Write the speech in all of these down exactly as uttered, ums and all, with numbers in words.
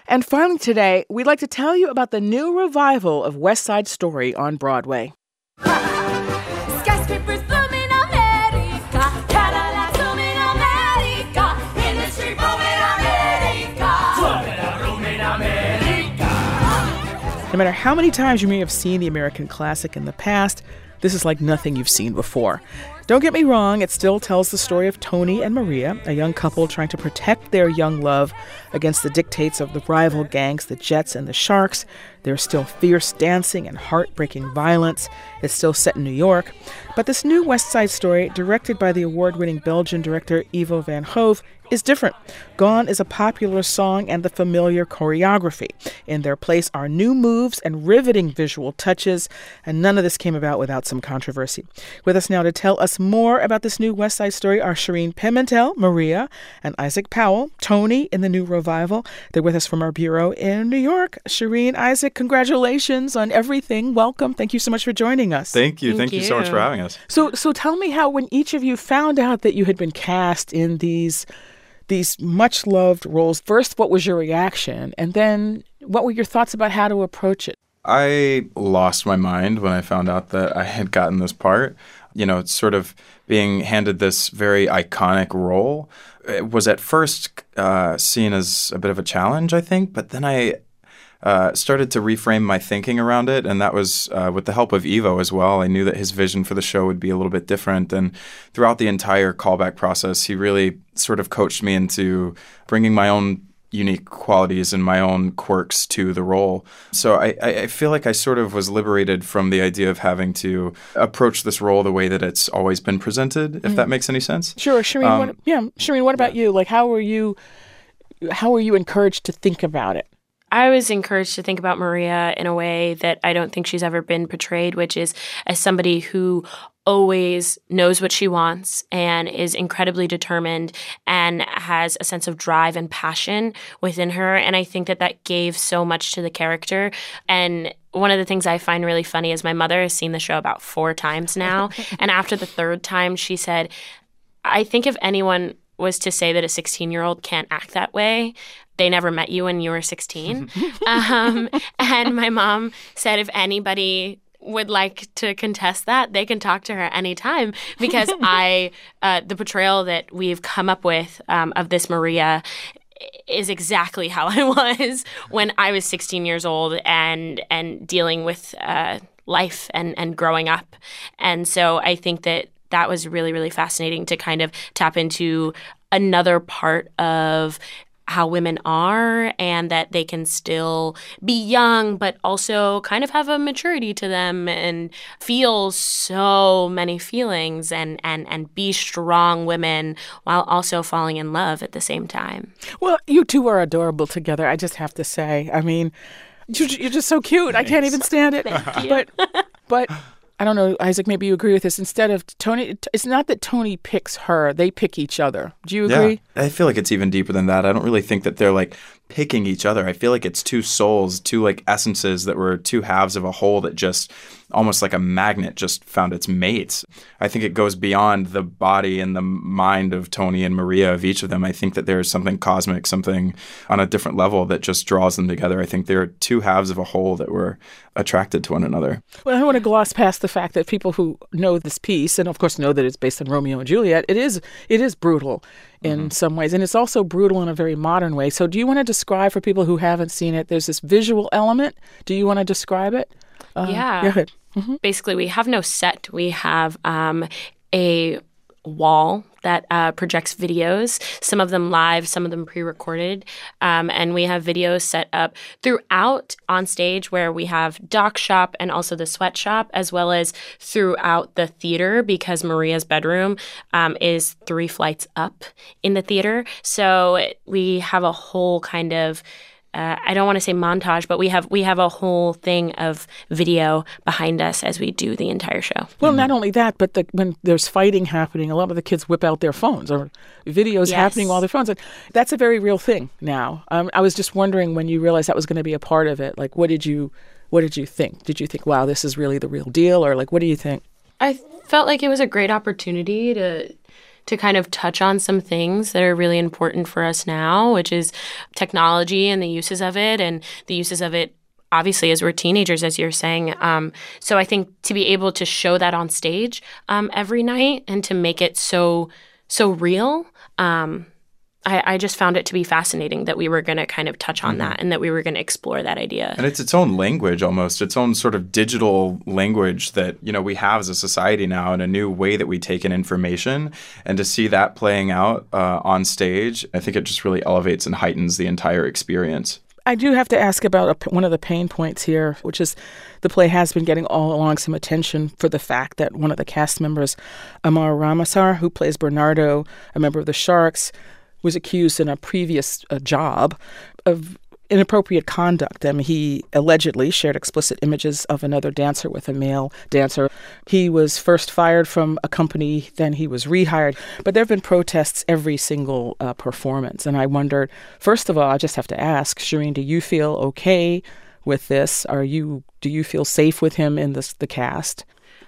And finally today, we'd like to tell you about the new revival of West Side Story on Broadway. Skyscrapers blooming America, Cadillacs zooming America, industry booming America, booming America. No matter how many times you may have seen the American classic in the past, this is like nothing you've seen before. Don't get me wrong, it still tells the story of Tony and Maria, a young couple trying to protect their young love against the dictates of the rival gangs, the Jets and the Sharks. There's still fierce dancing and heartbreaking violence. It's still set in New York. But this new West Side Story, directed by the award-winning Belgian director Ivo van Hove, is different. Gone is a popular song and the familiar choreography. In their place are new moves and riveting visual touches, and none of this came about without some controversy. With us now to tell us more about this new West Side Story are Shireen Pimentel, Maria, and Isaac Powell, Tony in the new revival. They're with us from our bureau in New York. Shireen, Isaac, congratulations on everything. Welcome. Thank you so much for joining us. Thank you. Thank Thank you you. so much for having us. So, so tell me how, when each of you found out that you had been cast in these these much-loved roles, first, what was your reaction? And then what were your thoughts about how to approach it? I lost my mind when I found out that I had gotten this part. You know, it's sort of being handed this very iconic role. It was at first uh, seen as a bit of a challenge, I think, but then I uh, started to reframe my thinking around it, and that was uh, with the help of Ivo as well. I knew that his vision for the show would be a little bit different, and throughout the entire callback process, he really sort of coached me into bringing my own unique qualities and my own quirks to the role. So I, I feel like I sort of was liberated from the idea of having to approach this role the way that it's always been presented, if mm. that makes any sense. Sure, Shireen. Um, what, yeah, Shireen, what about yeah. you? Like, how were you? How were you encouraged to think about it? I was encouraged to think about Maria in a way that I don't think she's ever been portrayed, which is as somebody who always knows what she wants and is incredibly determined and has a sense of drive and passion within her. And I think that that gave so much to the character. And one of the things I find really funny is my mother has seen the show about four times now. And after the third time, she said, I think if anyone was to say that a sixteen-year-old can't act that way, they never met you when you were sixteen. um, and my mom said if anybody would like to contest that, they can talk to her anytime, because I, uh, the portrayal that we've come up with um, of this Maria is exactly how I was when I was sixteen years old and and dealing with uh, life and, and growing up. And so I think that that was really, really fascinating to kind of tap into another part of how women are, and that they can still be young but also kind of have a maturity to them and feel so many feelings and, and, and be strong women while also falling in love at the same time. Well, you two are adorable together, I just have to say. I mean, you're, you're just so cute. Thanks. I can't even stand it. Thank you. But, but I don't know, Isaac, maybe you agree with this. Instead of Tony, it's not that Tony picks her, they pick each other. Do you agree? Yeah, I feel like it's even deeper than that. I don't really think that they're like picking each other. I feel like it's two souls, two like essences that were two halves of a whole that just almost like a magnet just found its mates. I think it goes beyond the body and the mind of Tony and Maria, of each of them. I think that there's something cosmic, something on a different level that just draws them together. I think they're two halves of a whole that were attracted to one another. Well, I want to gloss past the fact that people who know this piece, and of course know that it's based on Romeo and Juliet, it is it is brutal in mm-hmm. some ways, and it's also brutal in a very modern way. So do you want to describe for people who haven't seen it, there's this visual element. Do you want to describe it? Uh, yeah. Go ahead. Mm-hmm. Basically, we have no set. We have um, a wall that uh, projects videos, some of them live, some of them pre-recorded. Um, and we have videos set up throughout on stage where we have Doc Shop and also the Sweatshop, as well as throughout the theater, because Maria's bedroom um, is three flights up in the theater. So we have a whole kind of Uh, I don't want to say montage, but we have we have a whole thing of video behind us as we do the entire show. Well, mm-hmm. not only that, but the, when there's fighting happening, a lot of the kids whip out their phones or videos yes. happening while their phones. And that's a very real thing now. Um, I was just wondering, when you realized that was going to be a part of it, like what did you what did you think? Did you think, wow, this is really the real deal, or like what do you think? I felt like it was a great opportunity to to kind of touch on some things that are really important for us now, which is technology and the uses of it and the uses of it, obviously, as we're teenagers, as you're saying. Um, so I think to be able to show that on stage um, every night and to make it so, so real, um, I, I just found it to be fascinating that we were going to kind of touch on mm-hmm. that and that we were going to explore that idea. And it's its own language almost, its own sort of digital language that, you know, we have as a society now and a new way that we take in information. And to see that playing out uh, on stage, I think it just really elevates and heightens the entire experience. I do have to ask about a, one of the pain points here, which is the play has been getting all along some attention for the fact that one of the cast members, Amar Ramasar, who plays Bernardo, a member of the Sharks, was accused in a previous uh, job of inappropriate conduct. I mean, he allegedly shared explicit images of another dancer with a male dancer. He was first fired from a company, then he was rehired. But there have been protests every single uh, performance. And I wondered, first of all, I just have to ask, Shireen, do you feel okay with this? Are you, do you feel safe with him in this, the cast?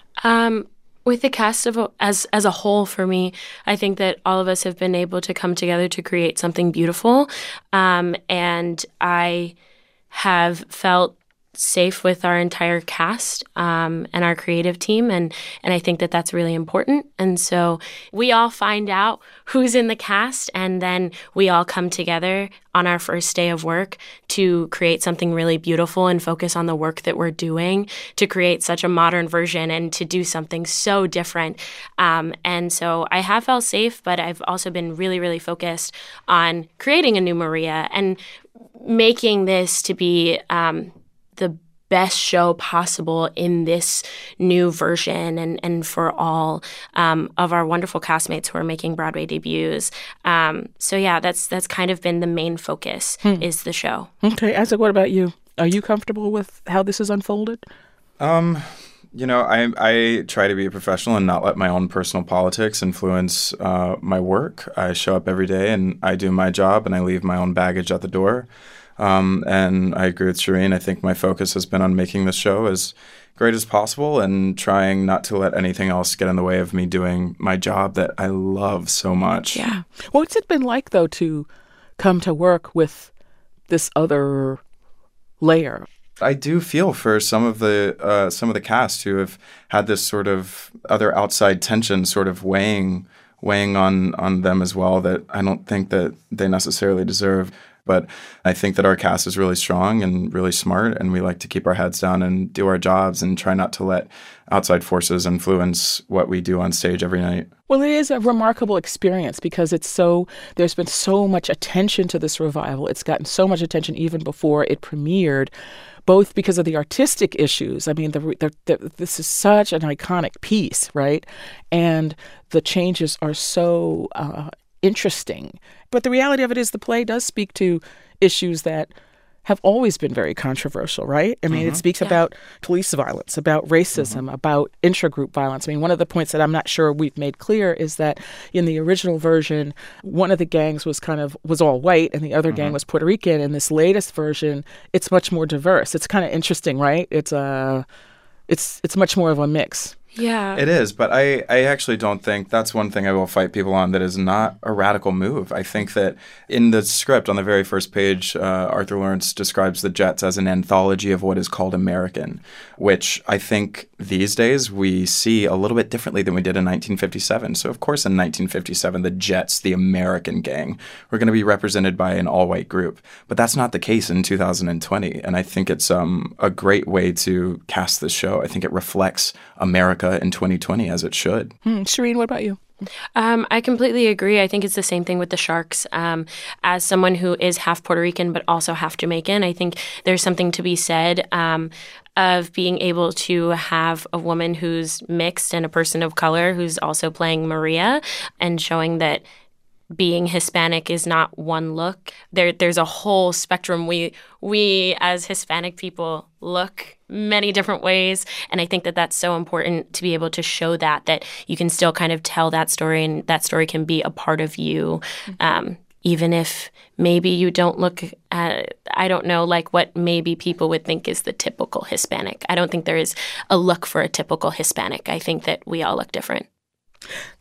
Um. With the cast of a, as as a whole, for me, I think that all of us have been able to come together to create something beautiful, um, and I have felt safe with our entire cast um, and our creative team, and and I think that that's really important. And so we all find out who's in the cast, and then we all come together on our first day of work to create something really beautiful and focus on the work that we're doing to create such a modern version and to do something so different. Um, and so I have felt safe, but I've also been really, really focused on creating a new Maria and making this to be um, the best show possible in this new version and, and for all um, of our wonderful castmates who are making Broadway debuts. Um, so yeah, that's that's kind of been the main focus hmm. is the show. Okay, Isaac, what about you? Are you comfortable with how this has unfolded? Um, you know, I I try to be a professional and not let my own personal politics influence uh, my work. I show up every day and I do my job and I leave my own baggage at the door. Um, and I agree with Shireen. I think my focus has been on making this show as great as possible and trying not to let anything else get in the way of me doing my job that I love so much. Yeah. What's it been like, though, to come to work with this other layer? I do feel for some of the uh, some of the cast who have had this sort of other outside tension sort of weighing weighing on on them as well that I don't think that they necessarily deserve. But I think that our cast is really strong and really smart, and we like to keep our heads down and do our jobs and try not to let outside forces influence what we do on stage every night. Well, it is a remarkable experience because it's so, there's been so much attention to this revival. It's gotten so much attention even before it premiered, both because of the artistic issues. I mean, the, the, the, this is such an iconic piece, right? And the changes are so uh, interesting. But the reality of it is the play does speak to issues that have always been very controversial, right? I mean, mm-hmm. it speaks yeah. about police violence, about racism, mm-hmm. about intragroup violence. I mean, one of the points that I'm not sure we've made clear is that in the original version, one of the gangs was kind of, was all white and the other mm-hmm. gang was Puerto Rican. In this latest version, it's much more diverse. It's kind of interesting, right? It's a, it's it's much more of a mix. Yeah. It is, but I, I actually don't think that's one thing I will fight people on that is not a radical move. I think that in the script on the very first page, uh, Arthur Lawrence describes the Jets as an anthology of what is called American, which I think these days we see a little bit differently than we did in nineteen fifty-seven. So, of course, in nineteen fifty-seven, the Jets, the American gang, were going to be represented by an all-white group. But that's not the case in two thousand twenty, and I think it's um, a great way to cast this show. I think it reflects America in twenty twenty as it should. Hmm. Shireen, what about you? Um, I completely agree. I think it's the same thing with the Sharks. Um, as someone who is half Puerto Rican but also half Jamaican, I think there's something to be said um, of being able to have a woman who's mixed and a person of color who's also playing Maria and showing that being Hispanic is not one look. There, there's a whole spectrum. We, we as Hispanic people look many different ways, and I think that that's so important to be able to show that that you can still kind of tell that story, and that story can be a part of you, um, even if maybe you don't look at, I don't know, like what maybe people would think is the typical Hispanic. I don't think there is a look for a typical Hispanic. I think that we all look different.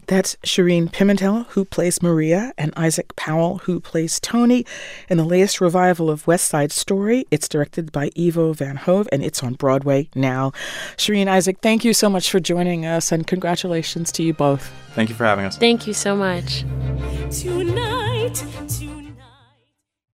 That's Shireen Pimentel, who plays Maria, and Isaac Powell, who plays Tony, in the latest revival of West Side Story. It's directed by Ivo Van Hove, and it's on Broadway now. Shireen, Isaac, thank you so much for joining us, and congratulations to you both. Thank you for having us. Thank you so much. Tonight, tonight.